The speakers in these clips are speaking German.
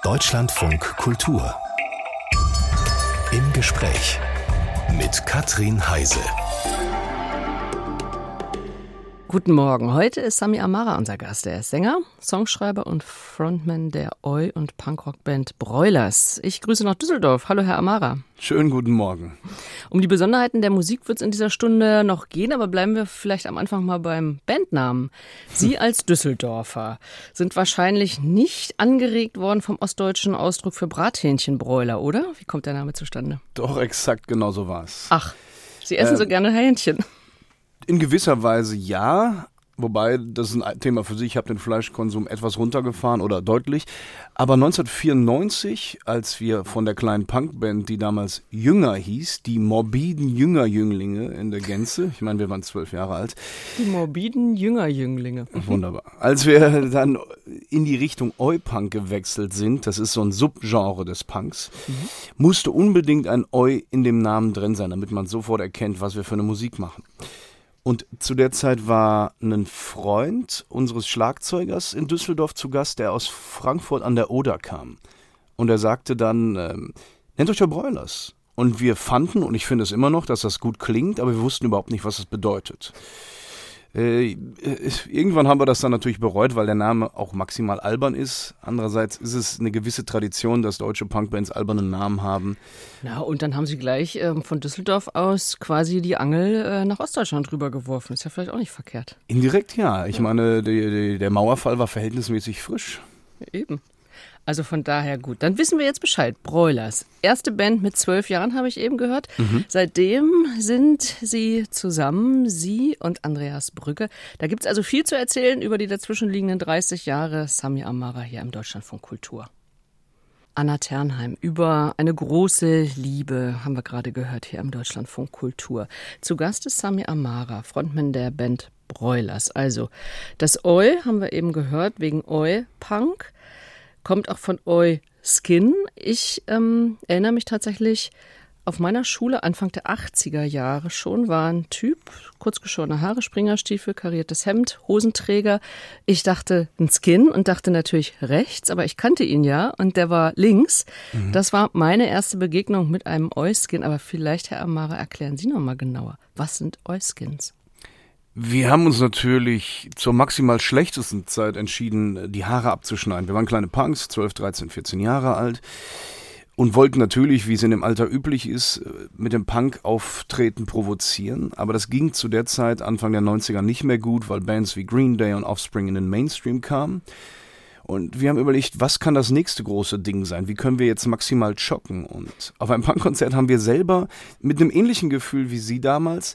Deutschlandfunk Kultur. Im Gespräch mit Katrin Heise. Guten Morgen. Heute ist Sami Amara unser Gast. Er ist Sänger, Songschreiber und Frontman der Oi- und Punkrock-Band Broilers. Ich grüße nach Düsseldorf. Hallo, Herr Amara. Schönen guten Morgen. Um die Besonderheiten der Musik wird es in dieser Stunde noch gehen, aber bleiben wir vielleicht am Anfang mal beim Bandnamen. Sie als Düsseldorfer sind wahrscheinlich nicht angeregt worden vom ostdeutschen Ausdruck für Brathähnchenbräuler, oder? Wie kommt der Name zustande? Doch, exakt genau so war es. Ach, Sie essen so gerne Hähnchen. In gewisser Weise ja, wobei das ist ein Thema für sich. Ich habe den Fleischkonsum etwas runtergefahren oder deutlich. Aber 1994, als wir von der kleinen Punkband, die damals Jünger hieß, die morbiden Jüngerjünglinge in der Gänze, ich meine, wir waren 12 Jahre alt. Die morbiden Jüngerjünglinge. Wunderbar. Als wir dann in die Richtung Oi-Punk gewechselt sind, das ist so ein Subgenre des Punks, musste unbedingt ein Oi in dem Namen drin sein, damit man sofort erkennt, was wir für eine Musik machen. Und zu der Zeit war ein Freund unseres Schlagzeugers in Düsseldorf zu Gast, der aus Frankfurt an der Oder kam. Und er sagte dann, nennt euch doch Broilers. Und wir fanden, und ich finde es immer noch, dass das gut klingt, aber wir wussten überhaupt nicht, was es bedeutet. Irgendwann haben wir das dann natürlich bereut, weil der Name auch maximal albern ist. Andererseits ist es eine gewisse Tradition, dass deutsche Punkbands albernen Namen haben. Ja, und dann haben Sie gleich von Düsseldorf aus quasi die Angel nach Ostdeutschland rübergeworfen. Ist ja vielleicht auch nicht verkehrt. Indirekt ja. Ich meine, der Mauerfall war verhältnismäßig frisch. Eben. Also von daher gut. Dann wissen wir jetzt Bescheid. Broilers. Erste Band mit 12 Jahren, habe ich eben gehört. Seitdem sind Sie zusammen, Sie und Andreas Brügge. Da gibt es also viel zu erzählen über die dazwischenliegenden 30 Jahre Sami Amara hier im Deutschlandfunk Kultur. Anna Ternheim, über eine große Liebe haben wir gerade gehört hier im Deutschlandfunk Kultur. Zu Gast ist Sami Amara, Frontman der Band Broilers. Also das Oi haben wir eben gehört, wegen Oi-Punk. Kommt auch von Oi Skin. Ich erinnere mich tatsächlich, auf meiner Schule Anfang der 80er Jahre schon war ein Typ, kurzgeschorene Haare, Springerstiefel, kariertes Hemd, Hosenträger. Ich dachte ein Skin und dachte natürlich rechts, aber ich kannte ihn ja und der war links. Das war meine erste Begegnung mit einem Oi Skin. Aber vielleicht, Herr Amara, erklären Sie noch mal genauer. Was sind Oi Skins? Wir haben uns natürlich zur maximal schlechtesten Zeit entschieden, die Haare abzuschneiden. Wir waren kleine Punks, 12, 13, 14 Jahre alt und wollten natürlich, wie es in dem Alter üblich ist, mit dem Punk-Auftreten provozieren. Aber das ging zu der Zeit, Anfang der 90er, nicht mehr gut, weil Bands wie Green Day und Offspring in den Mainstream kamen. Und wir haben überlegt, was kann das nächste große Ding sein? Wie können wir jetzt maximal schocken? Und auf einem Punkkonzert haben wir selber mit einem ähnlichen Gefühl wie Sie damals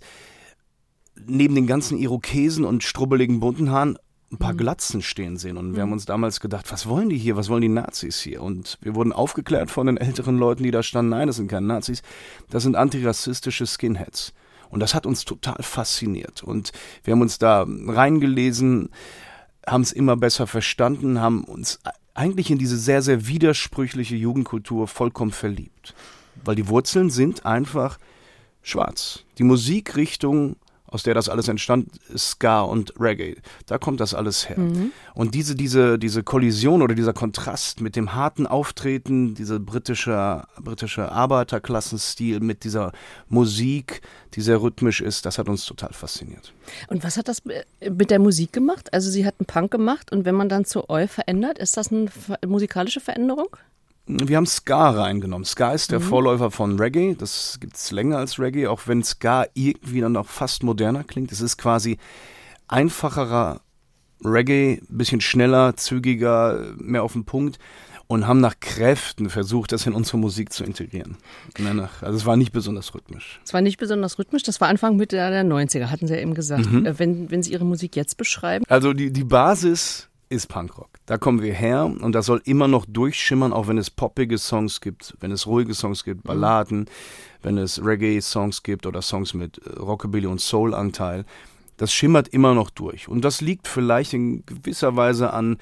neben den ganzen Irokesen und strubbeligen bunten Haaren ein paar Glatzen stehen sehen. Und wir haben uns damals gedacht, was wollen die hier? Was wollen die Nazis hier? Und wir wurden aufgeklärt von den älteren Leuten, die da standen. Nein, das sind keine Nazis. Das sind antirassistische Skinheads. Und das hat uns total fasziniert. Und wir haben uns da reingelesen, haben es immer besser verstanden, haben uns eigentlich in diese sehr, sehr widersprüchliche Jugendkultur vollkommen verliebt. Weil die Wurzeln sind einfach schwarz. Die Musikrichtung, aus der das alles entstand, Ska und Reggae. Da kommt das alles her. Und diese Kollision oder dieser Kontrast mit dem harten Auftreten, dieser britische Arbeiterklassenstil mit dieser Musik, die sehr rhythmisch ist, das hat uns total fasziniert. Und was hat das mit der Musik gemacht? Also Sie hatten Punk gemacht und wenn man dann zu Oi verändert, ist das eine musikalische Veränderung? Wir haben Ska reingenommen. Ska ist der Vorläufer von Reggae. Das gibt es länger als Reggae, auch wenn Ska irgendwie dann auch fast moderner klingt. Es ist quasi einfacherer Reggae, ein bisschen schneller, zügiger, mehr auf den Punkt und haben nach Kräften versucht, das in unsere Musik zu integrieren. Also es war nicht besonders rhythmisch. Es war nicht besonders rhythmisch, das war Anfang Mitte der 90er, hatten Sie ja eben gesagt. Wenn Sie Ihre Musik jetzt beschreiben? Also die Basis ist Punkrock. Da kommen wir her und das soll immer noch durchschimmern, auch wenn es poppige Songs gibt, wenn es ruhige Songs gibt, Balladen, wenn es Reggae-Songs gibt oder Songs mit Rockabilly und Soul-Anteil. Das schimmert immer noch durch. Und das liegt vielleicht in gewisser Weise an,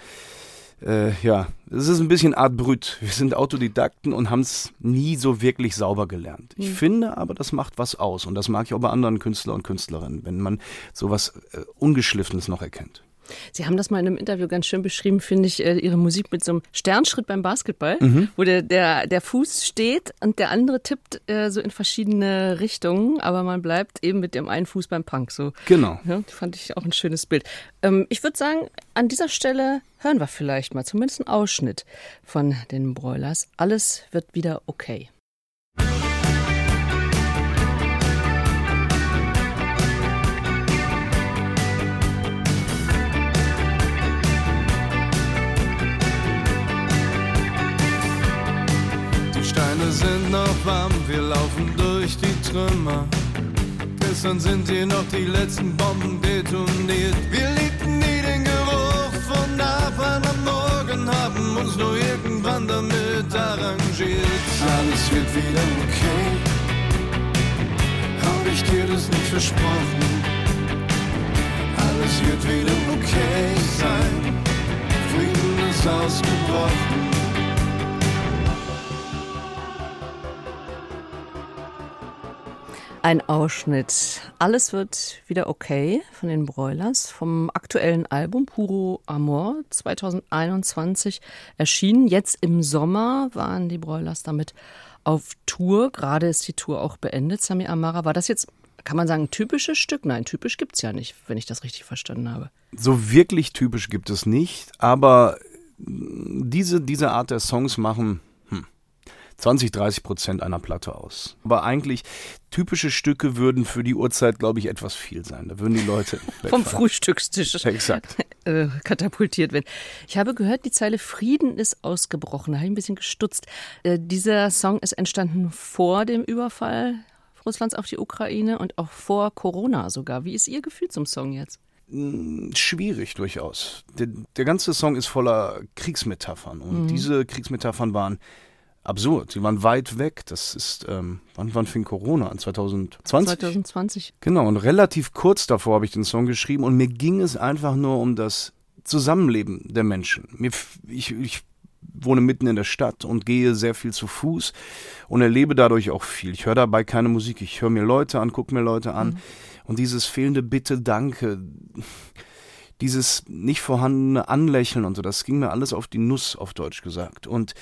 es ist ein bisschen Art Brut. Wir sind Autodidakten und haben es nie so wirklich sauber gelernt. Ich finde aber, das macht was aus und das mag ich auch bei anderen Künstlern und Künstlerinnen, wenn man sowas Ungeschliffenes noch erkennt. Sie haben das mal in einem Interview ganz schön beschrieben, finde ich, Ihre Musik mit so einem Sternschritt beim Basketball, wo der Fuß steht und der andere tippt so in verschiedene Richtungen, aber man bleibt eben mit dem einen Fuß beim Punk. So. Genau. Ja, fand ich auch ein schönes Bild. Ich würde sagen, an dieser Stelle hören wir vielleicht mal zumindest einen Ausschnitt von den Broilers. Alles wird wieder okay. Steine sind noch warm, wir laufen durch die Trümmer. Gestern sind hier noch die letzten Bomben detoniert. Wir liebten nie den Geruch von Napalm am Morgen, haben uns nur irgendwann damit arrangiert. Alles wird wieder okay, hab ich dir das nicht versprochen. Alles wird wieder okay sein, Frieden ist ausgebrochen. Ein Ausschnitt. Alles wird wieder okay von den Broilers vom aktuellen Album Puro Amor 2021 erschienen. Jetzt im Sommer waren die Broilers damit auf Tour. Gerade ist die Tour auch beendet. Sami Amara, war das jetzt, kann man sagen, ein typisches Stück? Nein, typisch gibt es ja nicht, wenn ich das richtig verstanden habe. So wirklich typisch gibt es nicht, aber diese Art der Songs machen 20-30% einer Platte aus. Aber eigentlich, typische Stücke würden für die Uhrzeit, glaube ich, etwas viel sein. Da würden die Leute vom Frühstückstisch exakt katapultiert werden. Ich habe gehört, die Zeile Frieden ist ausgebrochen. Da habe ich ein bisschen gestutzt. Dieser Song ist entstanden vor dem Überfall Russlands auf die Ukraine und auch vor Corona sogar. Wie ist Ihr Gefühl zum Song jetzt? Schwierig durchaus. Der ganze Song ist voller Kriegsmetaphern. Und diese Kriegsmetaphern waren absurd. Sie waren weit weg. Das ist, wann fing Corona an? 2020? 2020. Genau, und relativ kurz davor habe ich den Song geschrieben und mir ging es einfach nur um das Zusammenleben der Menschen. Ich wohne mitten in der Stadt und gehe sehr viel zu Fuß und erlebe dadurch auch viel. Ich höre dabei keine Musik. Ich höre mir Leute an, gucke mir Leute an. Und dieses fehlende Bitte, Danke, dieses nicht vorhandene Anlächeln und so, das ging mir alles auf die Nuss, auf Deutsch gesagt. Und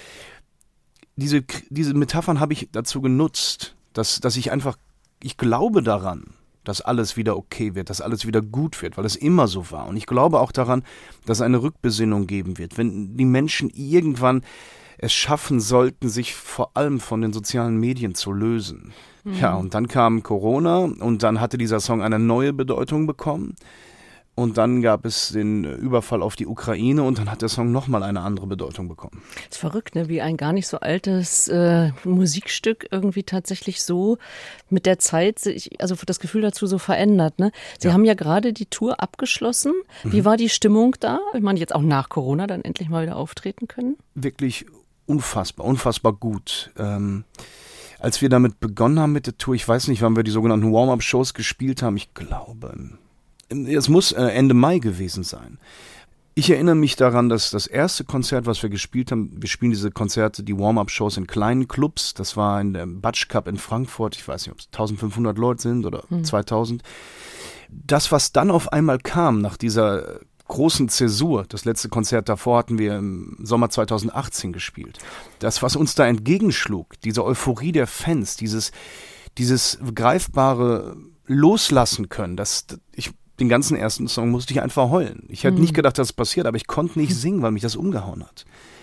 diese Metaphern habe ich dazu genutzt, dass ich glaube daran, dass alles wieder okay wird, dass alles wieder gut wird, weil es immer so war. Und ich glaube auch daran, dass es eine Rückbesinnung geben wird, wenn die Menschen irgendwann es schaffen sollten, sich vor allem von den sozialen Medien zu lösen. Ja, und dann kam Corona und dann hatte dieser Song eine neue Bedeutung bekommen. Und dann gab es den Überfall auf die Ukraine und dann hat der Song nochmal eine andere Bedeutung bekommen. Das ist verrückt, ne? Wie ein gar nicht so altes Musikstück irgendwie tatsächlich so mit der Zeit, also das Gefühl dazu so verändert. Ne? Sie haben ja gerade die Tour abgeschlossen. Wie war die Stimmung da? Ich meine, jetzt auch nach Corona dann endlich mal wieder auftreten können? Wirklich unfassbar gut. Als wir damit begonnen haben mit der Tour, ich weiß nicht, wann wir die sogenannten Warm-Up-Shows gespielt haben, ich glaube, es muss Ende Mai gewesen sein. Ich erinnere mich daran, dass das erste Konzert, was wir gespielt haben, wir spielen diese Konzerte, die Warm-Up-Shows in kleinen Clubs, das war in der Batsch Cup in Frankfurt, ich weiß nicht, ob es 1500 Leute sind oder 2000. Das, was dann auf einmal kam nach dieser großen Zäsur, das letzte Konzert davor hatten wir im Sommer 2018 gespielt, das, was uns da entgegenschlug, diese Euphorie der Fans, dieses greifbare Loslassen können, den ganzen ersten Song musste ich einfach heulen. Ich hätte nicht gedacht, dass es passiert, aber ich konnte nicht singen, weil mich das umgehauen hat.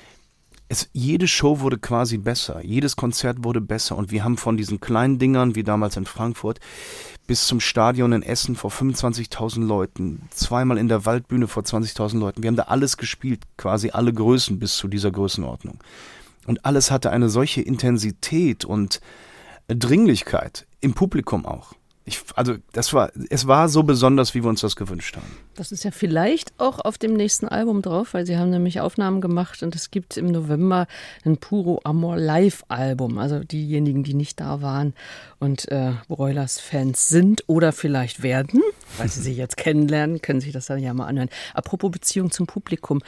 Jede Show wurde quasi besser, jedes Konzert wurde besser und wir haben von diesen kleinen Dingern, wie damals in Frankfurt, bis zum Stadion in Essen vor 25.000 Leuten, zweimal in der Waldbühne vor 20.000 Leuten, wir haben da alles gespielt, quasi alle Größen bis zu dieser Größenordnung. Und alles hatte eine solche Intensität und Dringlichkeit, im Publikum auch. Es war so besonders, wie wir uns das gewünscht haben. Das ist ja vielleicht auch auf dem nächsten Album drauf, weil Sie haben nämlich Aufnahmen gemacht und es gibt im November ein Puro Amor Live-Album. Also diejenigen, die nicht da waren und Broilers-Fans sind oder vielleicht werden, weil sie sich jetzt kennenlernen, können sich das dann ja mal anhören. Apropos Beziehung zum Publikum.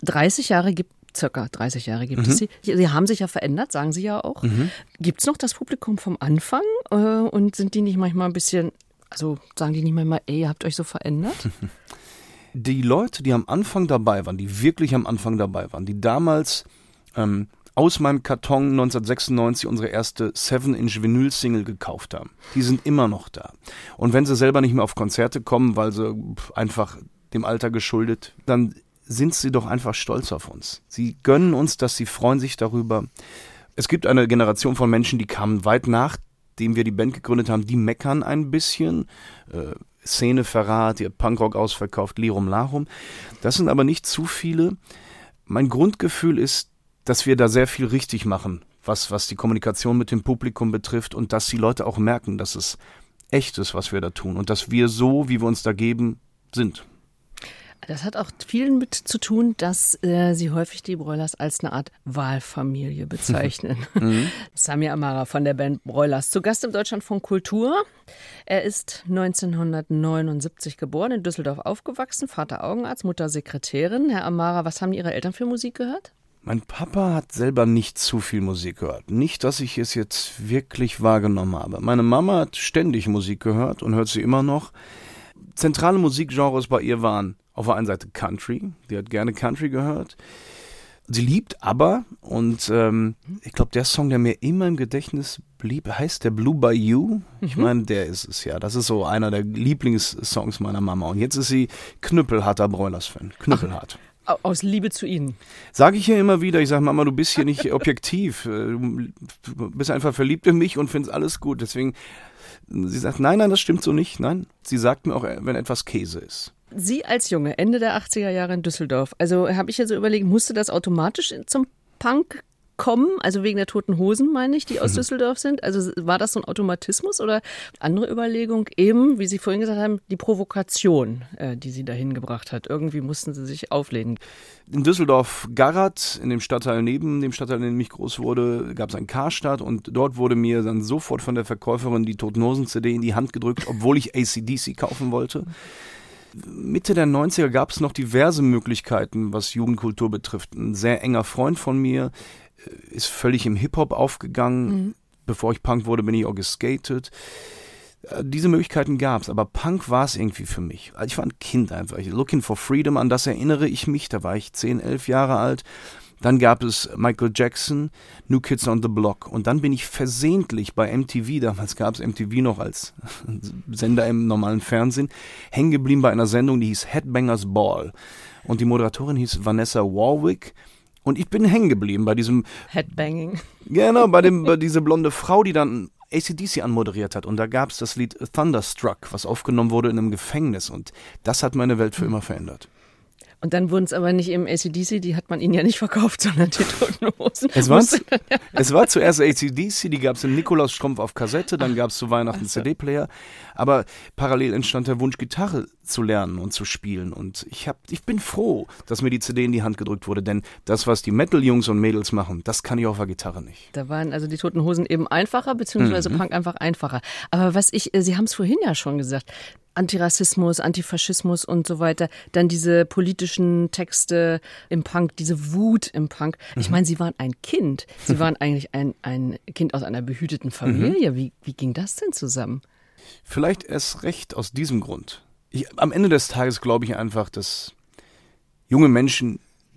Circa 30 Jahre gibt es sie. Sie haben sich ja verändert, sagen Sie ja auch. Gibt es noch das Publikum vom Anfang? Und sind die nicht manchmal ein bisschen, also sagen die nicht manchmal, ihr habt euch so verändert? Die Leute, die am Anfang dabei waren, die wirklich am Anfang dabei waren, die damals aus meinem Karton 1996 unsere erste 7-Inch Vinyl-Single gekauft haben, die sind immer noch da. Und wenn sie selber nicht mehr auf Konzerte kommen, weil sie einfach dem Alter geschuldet, dann sind sie doch einfach stolz auf uns. Sie gönnen uns das, sie freuen sich darüber. Es gibt eine Generation von Menschen, die kamen weit nachdem wir die Band gegründet haben, die meckern ein bisschen. Szeneverrat, ihr Punkrock ausverkauft, Lirum Larum. Das sind aber nicht zu viele. Mein Grundgefühl ist, dass wir da sehr viel richtig machen, was die Kommunikation mit dem Publikum betrifft und dass die Leute auch merken, dass es echt ist, was wir da tun und dass wir so, wie wir uns da geben, sind. Das hat auch viel mit zu tun, dass Sie häufig die Broilers als eine Art Wahlfamilie bezeichnen. Samir Amara von der Band Broilers, zu Gast im Deutschlandfunk Kultur. Er ist 1979 geboren, in Düsseldorf aufgewachsen, Vater Augenarzt, Mutter Sekretärin. Herr Amara, was haben Ihre Eltern für Musik gehört? Mein Papa hat selber nicht zu viel Musik gehört. Nicht, dass ich es jetzt wirklich wahrgenommen habe. Meine Mama hat ständig Musik gehört und hört sie immer noch. Zentrale Musikgenres bei ihr waren auf der einen Seite Country. Die hat gerne Country gehört. Sie liebt ABBA und ich glaube, der Song, der mir immer im Gedächtnis blieb, heißt der Blue Bayou. Ich meine, der ist es ja. Das ist so einer der Lieblingssongs meiner Mama. Und jetzt ist sie knüppelharter Broilers-Fan. Knüppelhart. Aus Liebe zu Ihnen. Sage ich ja immer wieder, ich sage, Mama, du bist hier nicht objektiv. Du bist einfach verliebt in mich und findest alles gut. Deswegen, sie sagt, nein, das stimmt so nicht. Nein, sie sagt mir auch, wenn etwas Käse ist. Sie als Junge, Ende der 80er Jahre in Düsseldorf, also habe ich ja so überlegt, musste das automatisch zum Punk kommen? Also wegen der Toten Hosen, meine ich, die aus Düsseldorf sind? Also war das so ein Automatismus oder andere Überlegung? Eben, wie Sie vorhin gesagt haben, die Provokation, die Sie dahin gebracht hat. Irgendwie mussten Sie sich auflehnen. In Düsseldorf-Garat, in dem Stadtteil neben dem Stadtteil, in dem ich groß wurde, gab es einen Karstadt und dort wurde mir dann sofort von der Verkäuferin die Toten Hosen-CD in die Hand gedrückt, obwohl ich AC/DC kaufen wollte. Mitte der 90er gab es noch diverse Möglichkeiten, was Jugendkultur betrifft. Ein sehr enger Freund von mir ist völlig im Hip-Hop aufgegangen. Bevor ich Punk wurde, bin ich auch geskatet. Diese Möglichkeiten gab es, aber Punk war es irgendwie für mich. Ich war ein Kind einfach. Looking for Freedom, an das erinnere ich mich. Da war ich 10, 11 Jahre alt. Dann gab es Michael Jackson, New Kids on the Block. Und dann bin ich versehentlich bei MTV, damals gab es MTV noch als Sender im normalen Fernsehen, hängen geblieben bei einer Sendung, die hieß Headbangers Ball. Und die Moderatorin hieß Vanessa Warwick. Und ich bin hängen geblieben bei diesem Headbanging. Genau, bei dieser blonde Frau, die dann AC/DC anmoderiert hat. Und da gab es das Lied Thunderstruck, was aufgenommen wurde in einem Gefängnis. Und das hat meine Welt für immer verändert. Und dann wurden es aber nicht eben AC/DC, die hat man ihnen ja nicht verkauft, sondern die Toten Hosen. Es war zuerst AC/DC, die gab es im Nikolausstrumpf auf Kassette, dann gab es zu Weihnachten CD-Player. Aber parallel entstand der Wunsch, Gitarre zu lernen und zu spielen. Und ich bin froh, dass mir die CD in die Hand gedrückt wurde, denn das, was die Metal-Jungs und Mädels machen, das kann ich auf der Gitarre nicht. Da waren also die Toten Hosen eben einfacher, beziehungsweise Punk einfach einfacher. Aber Sie haben es vorhin ja schon gesagt, Antirassismus, Antifaschismus und so weiter, dann diese politischen Texte im Punk, diese Wut im Punk. Ich meine, Sie waren ein Kind. Sie waren eigentlich ein Kind aus einer behüteten Familie. Wie ging das denn zusammen? Vielleicht erst recht aus diesem Grund. Am Ende des Tages glaube ich einfach, dass junge Menschen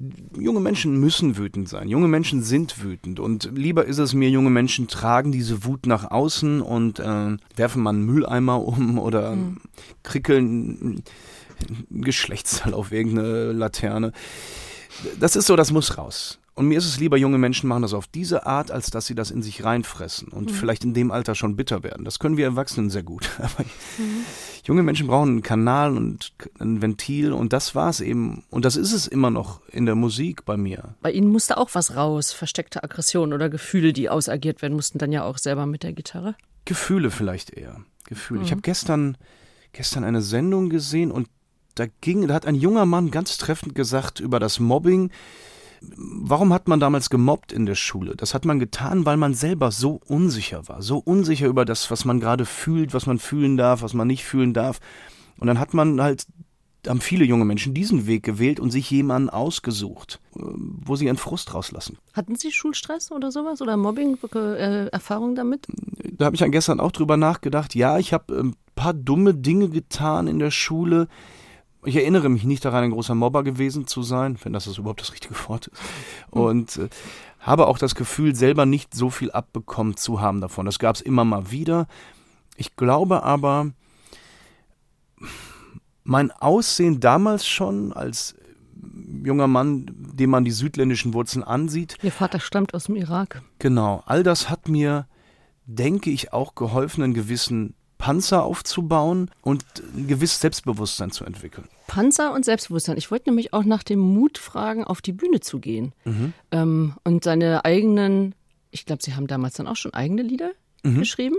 müssen wütend sein. Junge Menschen sind wütend. Und lieber ist es mir, junge Menschen tragen diese Wut nach außen und werfen mal einen Mülleimer um oder krickeln ein Geschlechtsteil auf irgendeine Laterne. Das ist so, das muss raus. Und mir ist es lieber, junge Menschen machen das auf diese Art, als dass sie das in sich reinfressen und vielleicht in dem Alter schon bitter werden. Das können wir Erwachsenen sehr gut. Aber junge Menschen brauchen einen Kanal und ein Ventil und das war's eben. Und das ist es immer noch in der Musik bei mir. Bei Ihnen musste auch was raus, versteckte Aggressionen oder Gefühle, die ausagiert werden mussten, dann ja auch selber mit der Gitarre? Gefühle vielleicht eher. Gefühle. Ich habe gestern eine Sendung gesehen und da hat ein junger Mann ganz treffend gesagt über das Mobbing. Warum hat man damals gemobbt in der Schule? Das hat man getan, weil man selber so unsicher war. So unsicher über das, was man gerade fühlt, was man fühlen darf, was man nicht fühlen darf. Und dann haben viele junge Menschen diesen Weg gewählt und sich jemanden ausgesucht, wo sie ihren Frust rauslassen. Hatten Sie Schulstress oder sowas oder Mobbing, Erfahrung damit? Da habe ich gestern auch drüber nachgedacht. Ja, ich habe ein paar dumme Dinge getan in der Schule, Ich erinnere mich nicht daran, ein großer Mobber gewesen zu sein, wenn das überhaupt das richtige Wort ist. Und habe auch das Gefühl, selber nicht so viel abbekommen zu haben davon. Das gab es immer mal wieder. Ich glaube aber, mein Aussehen damals schon als junger Mann, dem man die südländischen Wurzeln ansieht. Ihr Vater stammt aus dem Irak. Genau, all das hat mir, denke ich, auch geholfen, einen gewissen Panzer aufzubauen und ein gewisses Selbstbewusstsein zu entwickeln. Panzer und Selbstbewusstsein. Ich wollte nämlich auch nach dem Mut fragen, auf die Bühne zu gehen. Und seine eigenen, ich glaube, Sie haben damals dann auch schon eigene Lieder geschrieben.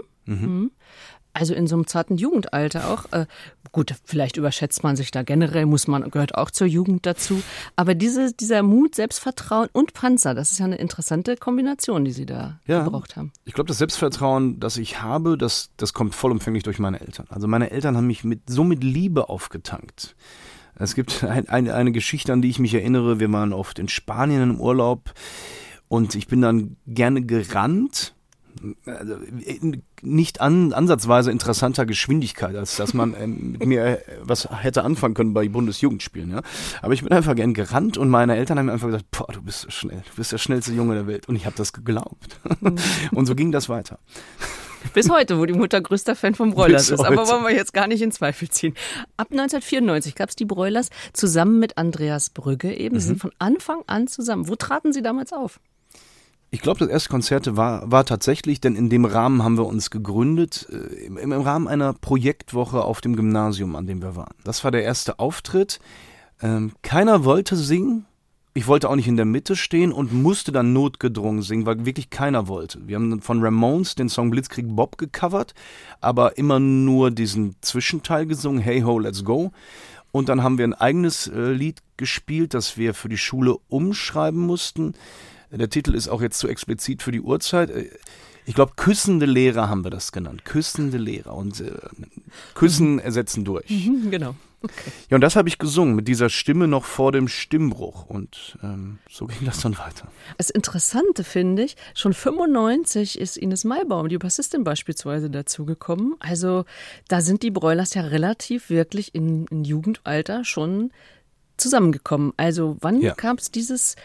Also in so einem zarten Jugendalter auch. Gut, vielleicht überschätzt man sich da generell, gehört auch zur Jugend dazu. Aber dieser Mut, Selbstvertrauen und Panzer, das ist ja eine interessante Kombination, die Sie da gebraucht haben. Ich glaube, das Selbstvertrauen, das ich habe, das kommt vollumfänglich durch meine Eltern. Also meine Eltern haben mich mit Liebe aufgetankt. Es gibt eine Geschichte, an die ich mich erinnere. Wir waren oft in Spanien im Urlaub und ich bin dann gerne gerannt. Also nicht ansatzweise interessanter Geschwindigkeit, als dass man mit mir was hätte anfangen können bei Bundesjugendspielen. Ja? Aber ich bin einfach gern gerannt und meine Eltern haben mir einfach gesagt, boah, du bist so schnell, du bist der schnellste Junge der Welt. Und ich habe das geglaubt. Und so ging das weiter. Bis heute, wo die Mutter größter Fan von Broilers ist. Aber wollen wir jetzt gar nicht in Zweifel ziehen. Ab 1994 gab es die Broilers zusammen mit Andreas Brügge eben. Sie sind von Anfang an zusammen. Wo traten Sie damals auf? Ich glaube, das erste Konzert war tatsächlich, denn in dem Rahmen haben wir uns gegründet, im Rahmen einer Projektwoche auf dem Gymnasium, an dem wir waren. Das war der erste Auftritt. Keiner wollte singen. Ich wollte auch nicht in der Mitte stehen und musste dann notgedrungen singen, weil wirklich keiner wollte. Wir haben von Ramones den Song Blitzkrieg Bob gecovert, aber immer nur diesen Zwischenteil gesungen, Hey Ho, Let's Go. Und dann haben wir ein eigenes Lied gespielt, das wir für die Schule umschreiben mussten. Der Titel ist auch jetzt zu explizit für die Uhrzeit. Ich glaube, küssende Lehrer haben wir das genannt. Küssende Lehrer. Und Küssen ersetzen durch. Genau. Okay. Ja, und das habe ich gesungen, mit dieser Stimme noch vor dem Stimmbruch. Und so ging das dann weiter. Das Interessante finde ich, schon 1995 ist Ines Maibaum, die Bassistin beispielsweise, dazugekommen. Also da sind die Broilers ja relativ wirklich in Jugendalter schon zusammengekommen. Also wann gab es dieses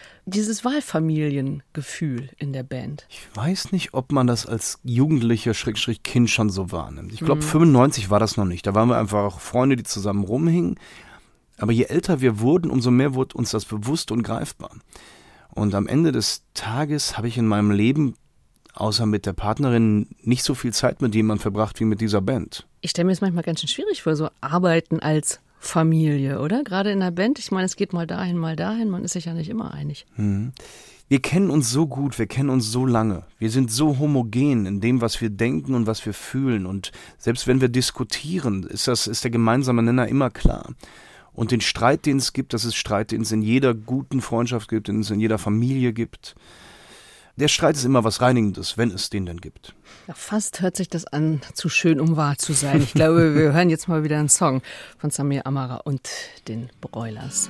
Wahlfamiliengefühl in der Band? Ich weiß nicht, ob man das als Jugendlicher /Kind schon so wahrnimmt. Ich glaube, 95 war das noch nicht. Da waren wir einfach Freunde, die zusammen rumhingen. Aber je älter wir wurden, umso mehr wurde uns das bewusst und greifbar. Und am Ende des Tages habe ich in meinem Leben, außer mit der Partnerin, nicht so viel Zeit mit jemandem verbracht wie mit dieser Band. Ich stelle mir das manchmal ganz schön schwierig vor, so Arbeiten als Familie, oder? Gerade in der Band. Ich meine, es geht mal dahin, man ist sich ja nicht immer einig. Wir kennen uns so gut, wir kennen uns so lange. Wir sind so homogen in dem, was wir denken und was wir fühlen. Und selbst wenn wir diskutieren, ist der gemeinsame Nenner immer klar. Und den Streit, den es gibt, das ist Streit, den es in jeder guten Freundschaft gibt, den es in jeder Familie gibt. Der Streit ist immer was Reinigendes, wenn es den denn gibt. Ja, fast hört sich das an, zu schön, um wahr zu sein. Ich glaube, wir hören jetzt mal wieder einen Song von Samir Amara und den Broilers.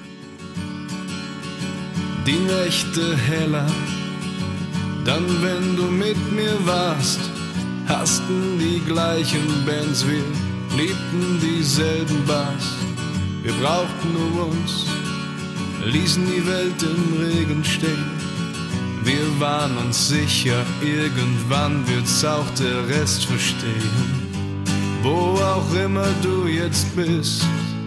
Die Nächte heller, dann wenn du mit mir warst, hassten die gleichen Bands, wir liebten dieselben Bars. Wir brauchten nur uns, ließen die Welt im Regen stehen. Wir waren uns sicher, irgendwann wird's auch der Rest verstehen. Wo auch immer du jetzt bist,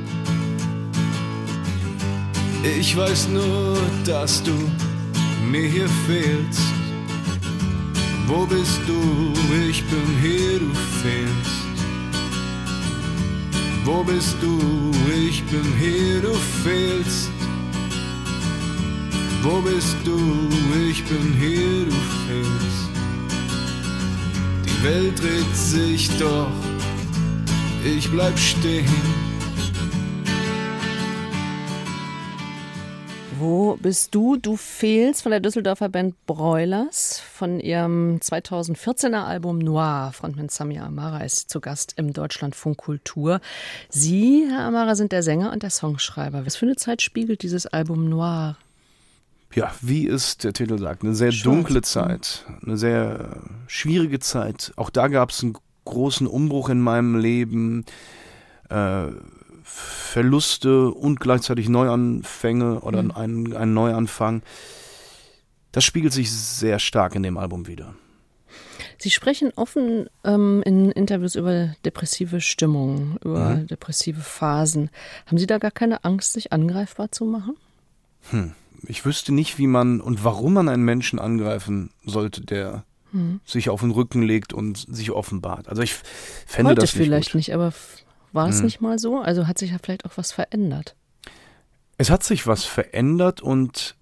ich weiß nur, dass du mir hier fehlst. Wo bist du? Ich bin hier, du fehlst. Wo bist du? Ich bin hier, du fehlst. Wo bist du? Ich bin hier, du fehlst. Die Welt dreht sich doch, ich bleib stehen. Wo bist du? Du fehlst von der Düsseldorfer Band Broilers. Von ihrem 2014er Album Noir. Frontmann Samir Amara ist zu Gast im Deutschlandfunk Kultur. Sie, Herr Amara, sind der Sänger und der Songschreiber. Was für eine Zeit spiegelt dieses Album Noir? Ja, wie es der Titel sagt, eine sehr dunkle Zeit, eine sehr schwierige Zeit. Auch da gab es einen großen Umbruch in meinem Leben. Verluste und gleichzeitig Neuanfänge oder einen Neuanfang. Das spiegelt sich sehr stark in dem Album wider. Sie sprechen offen in Interviews über depressive Stimmungen, über depressive Phasen. Haben Sie da gar keine Angst, sich angreifbar zu machen? Ich wüsste nicht, wie man und warum man einen Menschen angreifen sollte, der sich auf den Rücken legt und sich offenbart. Also ich fände Heute das nicht vielleicht gut. nicht, aber war es nicht mal so? Also hat sich ja vielleicht auch was verändert. Es hat sich was verändert und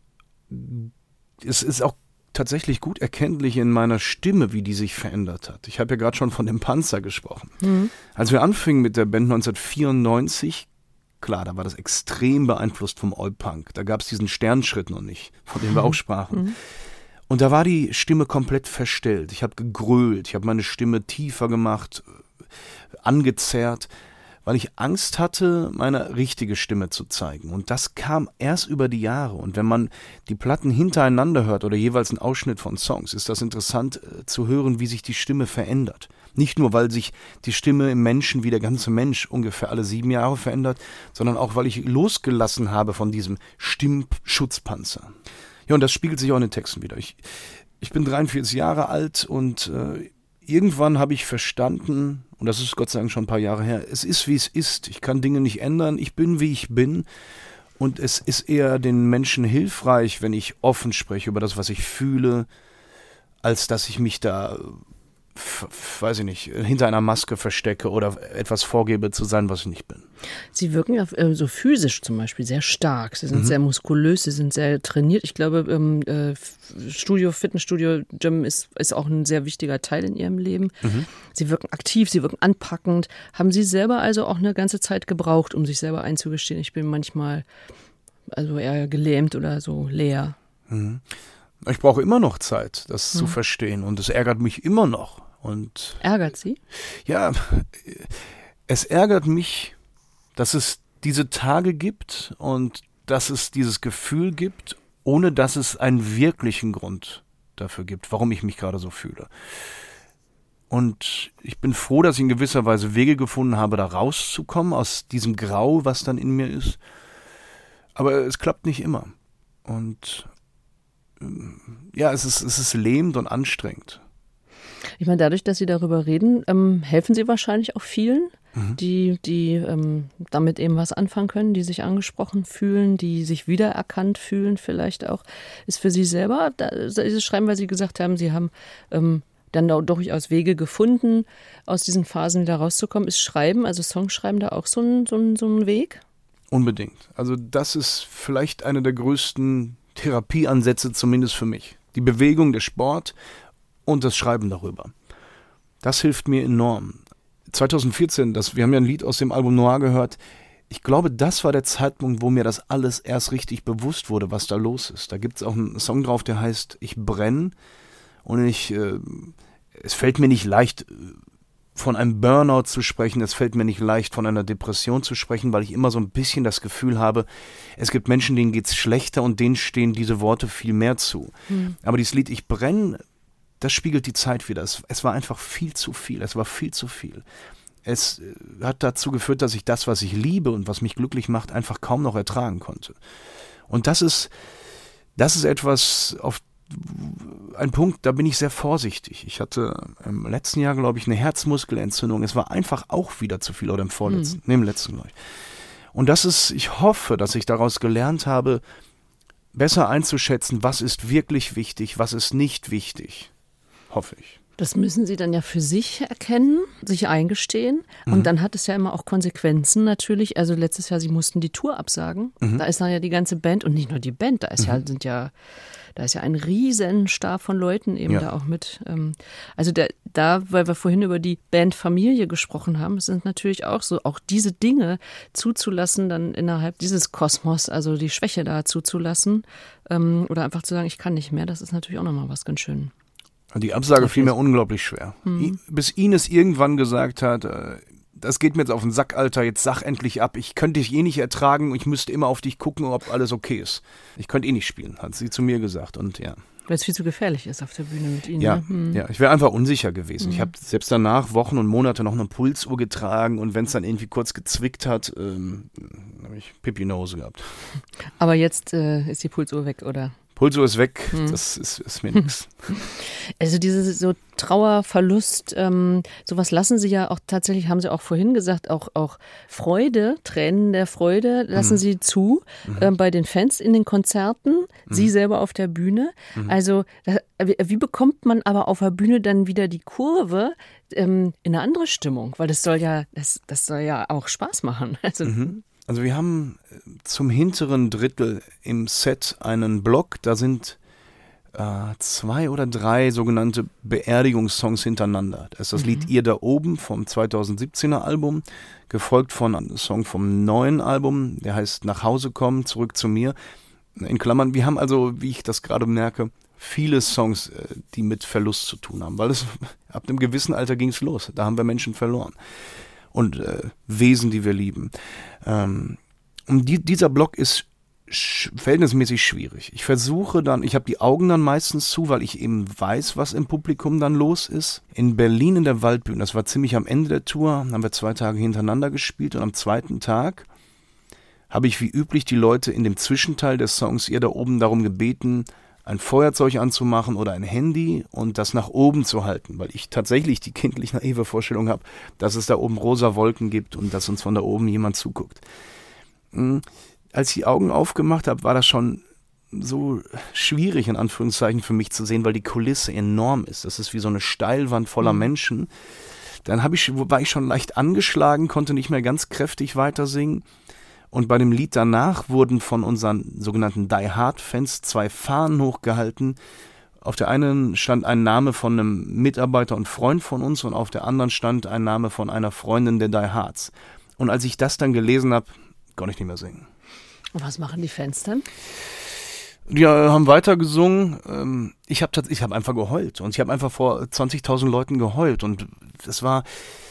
es ist auch tatsächlich gut erkenntlich in meiner Stimme, wie die sich verändert hat. Ich habe ja gerade schon von dem Panzer gesprochen. Als wir anfingen mit der Band 1994, klar, da war das extrem beeinflusst vom Oi-Punk. Da gab es diesen Sternschritt noch nicht, von dem wir auch sprachen. Und da war die Stimme komplett verstellt. Ich habe gegrölt, ich habe meine Stimme tiefer gemacht, angezerrt, weil ich Angst hatte, meine richtige Stimme zu zeigen. Und das kam erst über die Jahre. Und wenn man die Platten hintereinander hört oder jeweils einen Ausschnitt von Songs, ist das interessant zu hören, wie sich die Stimme verändert. Nicht nur, weil sich die Stimme im Menschen wie der ganze Mensch ungefähr alle 7 Jahre verändert, sondern auch, weil ich losgelassen habe von diesem Stimmschutzpanzer. Ja, und das spiegelt sich auch in den Texten wieder. Ich bin 43 Jahre alt und irgendwann habe ich verstanden, und das ist Gott sei Dank schon ein paar Jahre her, es ist, wie es ist. Ich kann Dinge nicht ändern. Ich bin, wie ich bin. Und es ist eher den Menschen hilfreich, wenn ich offen spreche über das, was ich fühle, als dass ich mich da, weiß ich nicht, hinter einer Maske verstecke oder etwas vorgebe zu sein, was ich nicht bin. Sie wirken ja so physisch zum Beispiel sehr stark. Sie sind sehr muskulös, Sie sind sehr trainiert. Ich glaube, Fitnessstudio, Gym ist auch ein sehr wichtiger Teil in Ihrem Leben. Sie wirken aktiv, Sie wirken anpackend. Haben Sie selber also auch eine ganze Zeit gebraucht, um sich selber einzugestehen, ich bin manchmal also eher gelähmt oder so leer? Ich brauche immer noch Zeit, das zu verstehen, und es ärgert mich immer noch. Und ärgert Sie? Ja, es ärgert mich, dass es diese Tage gibt und dass es dieses Gefühl gibt, ohne dass es einen wirklichen Grund dafür gibt, warum ich mich gerade so fühle. Und ich bin froh, dass ich in gewisser Weise Wege gefunden habe, da rauszukommen aus diesem Grau, was dann in mir ist. Aber es klappt nicht immer. Und ja, es ist lähmend und anstrengend. Ich meine, dadurch, dass Sie darüber reden, helfen Sie wahrscheinlich auch vielen, die damit eben was anfangen können, die sich angesprochen fühlen, die sich wiedererkannt fühlen vielleicht auch. Ist für Sie selber, dieses Schreiben, weil Sie gesagt haben, Sie haben dann da durchaus Wege gefunden, aus diesen Phasen wieder rauszukommen. Ist Schreiben, also Songschreiben, da auch so ein Weg? Unbedingt. Also das ist vielleicht eine der größten Therapieansätze, zumindest für mich. Die Bewegung, der Sport und das Schreiben darüber. Das hilft mir enorm. 2014, wir haben ja ein Lied aus dem Album Noir gehört. Ich glaube, das war der Zeitpunkt, wo mir das alles erst richtig bewusst wurde, was da los ist. Da gibt es auch einen Song drauf, der heißt Ich brenne. Und es fällt mir nicht leicht, von einem Burnout zu sprechen. Es fällt mir nicht leicht, von einer Depression zu sprechen, weil ich immer so ein bisschen das Gefühl habe, es gibt Menschen, denen geht es schlechter und denen stehen diese Worte viel mehr zu. Aber dieses Lied Ich brenne, das spiegelt die Zeit wieder. Es war einfach viel zu viel. Es war viel zu viel. Es hat dazu geführt, dass ich das, was ich liebe und was mich glücklich macht, einfach kaum noch ertragen konnte. Und das ist etwas, ein Punkt, da bin ich sehr vorsichtig. Ich hatte im letzten Jahr, glaube ich, eine Herzmuskelentzündung. Es war einfach auch wieder zu viel, oder im vorletzten, im letzten, glaube ich. Und ich hoffe, dass ich daraus gelernt habe, besser einzuschätzen, was ist wirklich wichtig, was ist nicht wichtig. Hoffe ich. Das müssen Sie dann ja für sich erkennen, sich eingestehen. Und dann hat es ja immer auch Konsequenzen natürlich. Also letztes Jahr, Sie mussten die Tour absagen. Da ist dann ja die ganze Band und nicht nur die Band, da ist ja ein Riesenstab von Leuten eben da auch mit. Also weil wir vorhin über die Bandfamilie gesprochen haben, es sind natürlich auch so, auch diese Dinge zuzulassen, dann innerhalb dieses Kosmos, also die Schwäche da zuzulassen oder einfach zu sagen, ich kann nicht mehr, das ist natürlich auch nochmal was ganz schön. Die Absage fiel mir unglaublich schwer. Bis Ines irgendwann gesagt hat, das geht mir jetzt auf den Sack, Alter, jetzt sag endlich ab. Ich könnte dich eh nicht ertragen, ich müsste immer auf dich gucken, ob alles okay ist. Ich könnte eh nicht spielen, hat sie zu mir gesagt. Und ja, Weil es viel zu gefährlich ist auf der Bühne mit Ihnen. Ja, ne? ja, ich wäre einfach unsicher gewesen. Ich habe selbst danach Wochen und Monate noch eine Pulsuhr getragen und wenn es dann irgendwie kurz gezwickt hat, habe ich Pipi in der Hose gehabt. Aber jetzt ist die Pulsuhr weg, oder? Pulsuhr ist weg, das ist mir nichts. Also diese so Trauer, Verlust, sowas lassen Sie ja auch tatsächlich, haben Sie auch vorhin gesagt, auch Freude, Tränen der Freude lassen Sie zu bei den Fans in den Konzerten, Sie selber auf der Bühne. Also wie bekommt man aber auf der Bühne dann wieder die Kurve in eine andere Stimmung? Weil das soll ja auch Spaß machen. Also wir haben zum hinteren Drittel im Set einen Block, da sind 2 oder 3 sogenannte Beerdigungssongs hintereinander. Das ist das Lied Ihr da oben vom 2017er Album, gefolgt von einem Song vom neuen Album, der heißt Nach Hause kommen, zurück zu mir. In Klammern, wir haben also, wie ich das gerade merke, viele Songs, die mit Verlust zu tun haben, weil ab einem gewissen Alter ging es los. Da haben wir Menschen verloren. Und Wesen, die wir lieben. Und dieser Block ist verhältnismäßig schwierig. Ich versuche dann, ich habe die Augen dann meistens zu, weil ich eben weiß, was im Publikum dann los ist. In Berlin in der Waldbühne, das war ziemlich am Ende der Tour, haben wir 2 Tage hintereinander gespielt und am 2. Tag habe ich wie üblich die Leute in dem Zwischenteil des Songs Ihr da oben darum gebeten, ein Feuerzeug anzumachen oder ein Handy und das nach oben zu halten, weil ich tatsächlich die kindlich naive Vorstellung habe, dass es da oben rosa Wolken gibt und dass uns von da oben jemand zuguckt. Als ich die Augen aufgemacht habe, war das schon so schwierig, in Anführungszeichen, für mich zu sehen, weil die Kulisse enorm ist. Das ist wie so eine Steilwand voller Menschen. Dann war ich schon leicht angeschlagen, konnte nicht mehr ganz kräftig weiter singen. Und bei dem Lied danach wurden von unseren sogenannten Die Hard-Fans 2 Fahnen hochgehalten. Auf der einen stand ein Name von einem Mitarbeiter und Freund von uns und auf der anderen stand ein Name von einer Freundin der Die Hards. Und als ich das dann gelesen habe, konnte ich nicht mehr singen. Und was machen die Fans dann? Die haben weiter gesungen. Ich hab einfach geheult. Und ich habe einfach vor 20.000 Leuten geheult. Und es war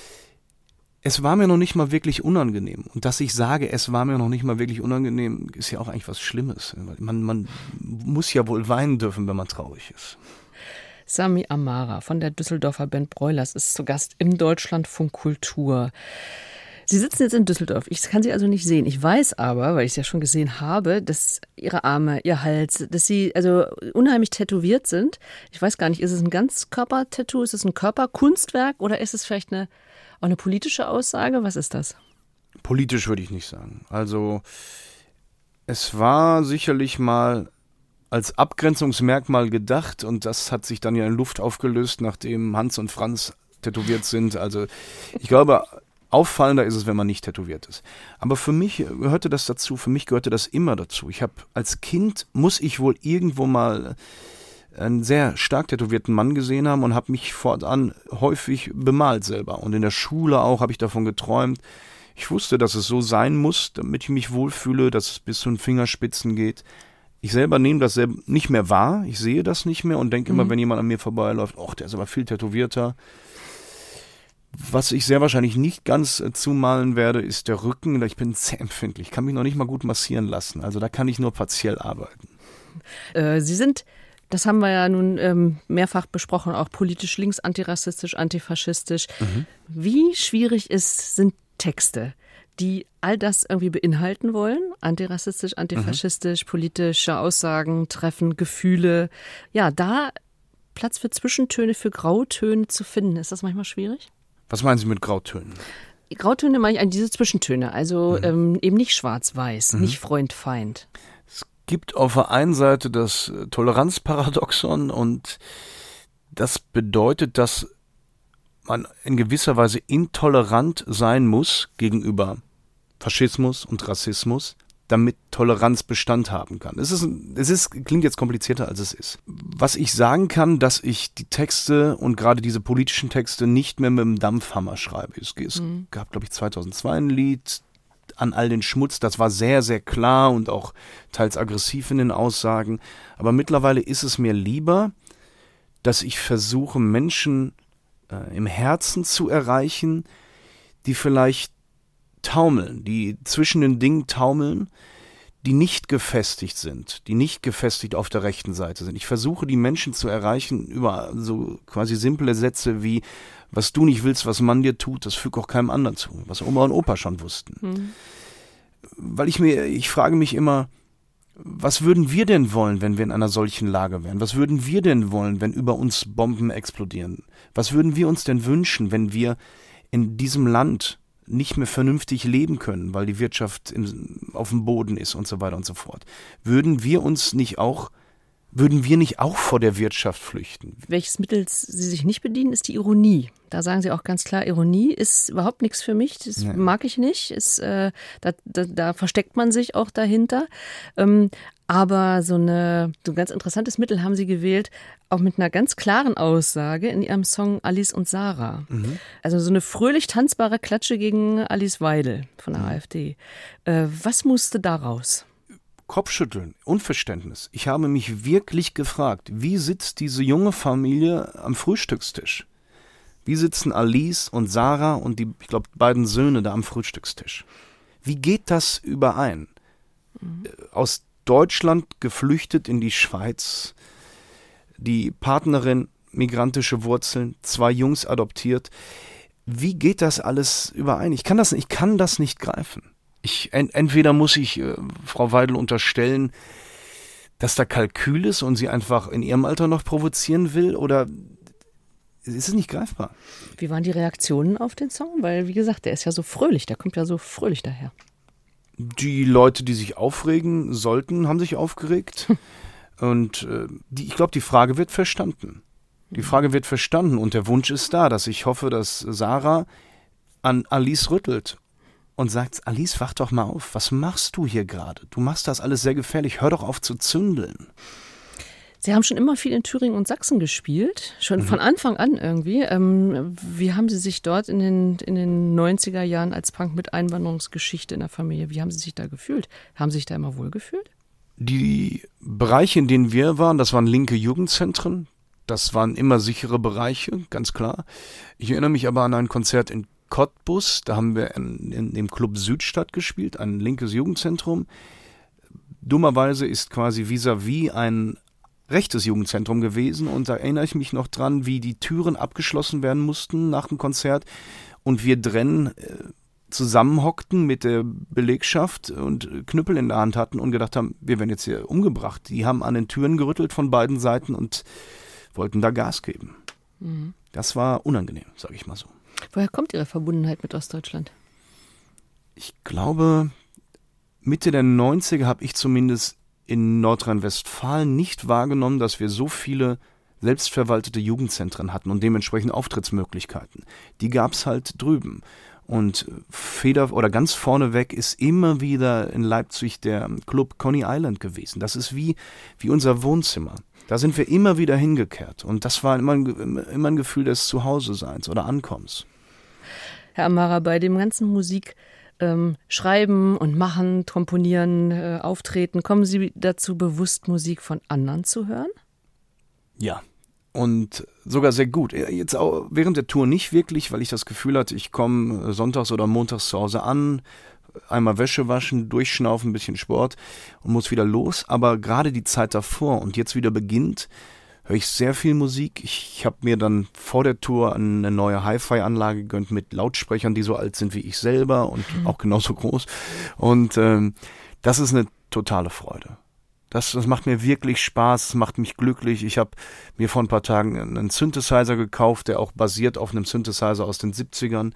mir noch nicht mal wirklich unangenehm. Und dass ich sage, es war mir noch nicht mal wirklich unangenehm, ist ja auch eigentlich was Schlimmes. Man muss ja wohl weinen dürfen, wenn man traurig ist. Sami Amara von der Düsseldorfer Band Broilers ist zu Gast im Deutschlandfunk Kultur. Sie sitzen jetzt in Düsseldorf. Ich kann Sie also nicht sehen. Ich weiß aber, weil ich es ja schon gesehen habe, dass Ihre Arme, Ihr Hals, dass Sie also unheimlich tätowiert sind. Ich weiß gar nicht, ist es ein Ganzkörper-Tattoo? Ist es ein Körperkunstwerk oder ist es vielleicht auch eine politische Aussage? Was ist das? Politisch würde ich nicht sagen. Also es war sicherlich mal als Abgrenzungsmerkmal gedacht und das hat sich dann ja in Luft aufgelöst, nachdem Hans und Franz tätowiert sind. Also ich glaube, auffallender ist es, wenn man nicht tätowiert ist. Aber für mich gehörte das dazu, für mich gehörte das immer dazu. Ich habe als Kind, muss ich wohl irgendwo mal einen sehr stark tätowierten Mann gesehen haben und habe mich fortan häufig bemalt selber. Und in der Schule auch habe ich davon geträumt. Ich wusste, dass es so sein muss, damit ich mich wohlfühle, dass es bis zu den Fingerspitzen geht. Ich selber nehme das selber nicht mehr wahr. Ich sehe das nicht mehr und denke immer, wenn jemand an mir vorbeiläuft, ach, der ist aber viel tätowierter. Was ich sehr wahrscheinlich nicht ganz zumalen werde, ist der Rücken. Ich bin sehr empfindlich, kann mich noch nicht mal gut massieren lassen. Also da kann ich nur partiell arbeiten. Sie sind, das haben wir ja nun mehrfach besprochen, auch politisch links, antirassistisch, antifaschistisch. Wie schwierig sind Texte, die all das irgendwie beinhalten wollen? Antirassistisch, antifaschistisch, politische Aussagen treffen, Gefühle. Ja, da Platz für Zwischentöne, für Grautöne zu finden. Ist das manchmal schwierig? Was meinen Sie mit Grautönen? Grautöne meine ich an diese Zwischentöne, also eben nicht schwarz-weiß, nicht Freund-Feind. Es gibt auf der einen Seite das Toleranzparadoxon und das bedeutet, dass man in gewisser Weise intolerant sein muss gegenüber Faschismus und Rassismus, damit Toleranz Bestand haben kann. Klingt jetzt komplizierter, als es ist. Was ich sagen kann, dass ich die Texte und gerade diese politischen Texte nicht mehr mit dem Dampfhammer schreibe. Es gab, glaube ich, 2002 ein Lied, An all den Schmutz, das war sehr, sehr klar und auch teils aggressiv in den Aussagen. Aber mittlerweile ist es mir lieber, dass ich versuche, Menschen im Herzen zu erreichen, die vielleicht taumeln, die zwischen den Dingen taumeln, die nicht gefestigt sind, die nicht gefestigt auf der rechten Seite sind. Ich versuche, die Menschen zu erreichen über so quasi simple Sätze wie: Was du nicht willst, was man dir tut, das füg auch keinem anderen zu. Was Oma und Opa schon wussten. Weil ich frage mich immer, was würden wir denn wollen, wenn wir in einer solchen Lage wären? Was würden wir denn wollen, wenn über uns Bomben explodieren? Was würden wir uns denn wünschen, wenn wir in diesem Land nicht mehr vernünftig leben können, weil die Wirtschaft auf dem Boden ist und so weiter und so fort? Würden wir nicht auch vor der Wirtschaft flüchten? Welches Mittel Sie sich nicht bedienen, ist die Ironie. Da sagen Sie auch ganz klar, Ironie ist überhaupt nichts für mich, das mag ich nicht. Da versteckt man sich auch dahinter. Aber so ein ganz interessantes Mittel haben Sie gewählt, auch mit einer ganz klaren Aussage in Ihrem Song Alice und Sarah. Also so eine fröhlich tanzbare Klatsche gegen Alice Weidel von der AfD. Was musste da raus? Kopfschütteln, Unverständnis. Ich habe mich wirklich gefragt, wie sitzt diese junge Familie am Frühstückstisch? Wie sitzen Alice und Sarah und ich glaube, beiden Söhne da am Frühstückstisch? Wie geht das überein? Aus Deutschland geflüchtet in die Schweiz, die Partnerin migrantische Wurzeln, 2 Jungs adoptiert. Wie geht das alles überein? Ich kann das nicht greifen. Entweder muss ich Frau Weidel unterstellen, dass da Kalkül ist und sie einfach in ihrem Alter noch provozieren will, oder ist es nicht greifbar? Wie waren die Reaktionen auf den Song? Weil, wie gesagt, der ist ja so fröhlich, der kommt ja so fröhlich daher. Die Leute, die sich aufregen sollten, haben sich aufgeregt. Und ich glaube, die Frage wird verstanden. Und der Wunsch ist da, dass ich hoffe, dass Sarah an Alice rüttelt und sagt: Alice, wach doch mal auf, was machst du hier gerade? Du machst das alles sehr gefährlich, hör doch auf zu zündeln. Sie haben schon immer viel in Thüringen und Sachsen gespielt, schon von Anfang an irgendwie. Wie haben Sie sich dort in den 90er Jahren als Punk mit Einwanderungsgeschichte in der Familie, wie haben Sie sich da gefühlt? Haben Sie sich da immer wohl gefühlt? Die Bereiche, in denen wir waren, das waren linke Jugendzentren. Das waren immer sichere Bereiche, ganz klar. Ich erinnere mich aber an ein Konzert in Cottbus. Da haben wir in dem Club Südstadt gespielt, ein linkes Jugendzentrum. Dummerweise ist quasi vis-à-vis ein rechtes Jugendzentrum gewesen. Und da erinnere ich mich noch dran, wie die Türen abgeschlossen werden mussten nach dem Konzert. Und wir drinnen zusammenhockten mit der Belegschaft und Knüppel in der Hand hatten und gedacht haben, wir werden jetzt hier umgebracht. Die haben an den Türen gerüttelt von beiden Seiten und wollten da Gas geben. Das war unangenehm, sage ich mal so. Woher kommt Ihre Verbundenheit mit Ostdeutschland? Ich glaube, Mitte der 90er habe ich zumindest in Nordrhein-Westfalen nicht wahrgenommen, dass wir so viele selbstverwaltete Jugendzentren hatten und dementsprechend Auftrittsmöglichkeiten. Die gab es halt drüben. Und ganz vorneweg ist immer wieder in Leipzig der Club Coney Island gewesen. Das ist wie unser Wohnzimmer. Da sind wir immer wieder hingekehrt. Und das war immer ein Gefühl des Zuhause-Seins oder Ankommens. Herr Amara, bei dem ganzen Musik schreiben und machen, komponieren, auftreten, kommen Sie dazu, bewusst Musik von anderen zu hören? Ja. Und sogar sehr gut. Jetzt auch während der Tour nicht wirklich, weil ich das Gefühl hatte, ich komme sonntags oder montags zu Hause an, einmal Wäsche waschen, durchschnaufen, ein bisschen Sport und muss wieder los. Aber gerade die Zeit davor und jetzt wieder beginnt, höre ich sehr viel Musik. Ich habe mir dann vor der Tour eine neue Hi-Fi-Anlage gegönnt mit Lautsprechern, die so alt sind wie ich selber und auch genauso groß. Und das ist eine totale Freude. Das macht mir wirklich Spaß, es macht mich glücklich. Ich habe mir vor ein paar Tagen einen Synthesizer gekauft, der auch basiert auf einem Synthesizer aus den 70ern.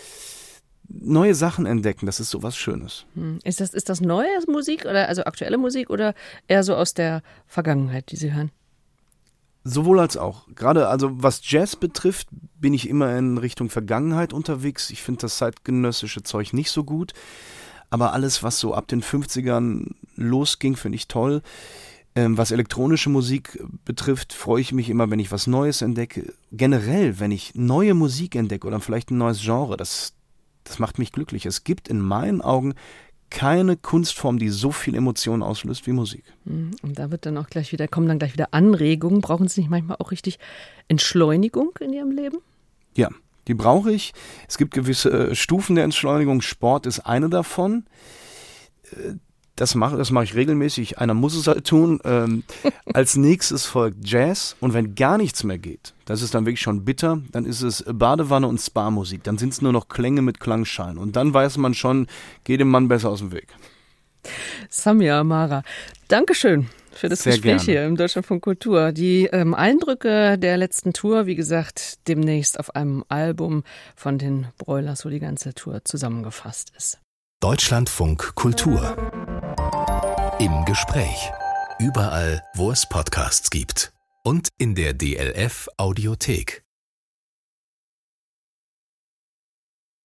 Neue Sachen entdecken, das ist sowas Schönes. Ist das neue Musik oder also aktuelle Musik oder eher so aus der Vergangenheit, die Sie hören? Sowohl als auch. Gerade also was Jazz betrifft, bin ich immer in Richtung Vergangenheit unterwegs. Ich finde das zeitgenössische Zeug nicht so gut. Aber alles, was so ab den 50ern losging, finde ich toll. Was elektronische Musik betrifft, freue ich mich immer, wenn ich was Neues entdecke. Generell, wenn ich neue Musik entdecke oder vielleicht ein neues Genre, das macht mich glücklich. Es gibt in meinen Augen keine Kunstform, die so viel Emotionen auslöst wie Musik. Und da kommen dann gleich wieder Anregungen. Brauchen Sie nicht manchmal auch richtig Entschleunigung in Ihrem Leben? Ja. Die brauche ich. Es gibt gewisse Stufen der Entschleunigung. Sport ist eine davon. Das mache ich regelmäßig. Einer muss es halt tun. Als nächstes folgt Jazz. Und wenn gar nichts mehr geht, das ist dann wirklich schon bitter, dann ist es Badewanne und Spa-Musik. Dann sind es nur noch Klänge mit Klangschalen. Und dann weiß man schon, geht dem Mann besser aus dem Weg. Samia Amara, Dankeschön für das Sehr Gespräch gerne. hier im Deutschlandfunk Kultur. Die Eindrücke der letzten Tour, wie gesagt, demnächst auf einem Album von den Broilers, wo die ganze Tour zusammengefasst ist. Deutschlandfunk Kultur. Im Gespräch. Überall, wo es Podcasts gibt. Und in der DLF Audiothek.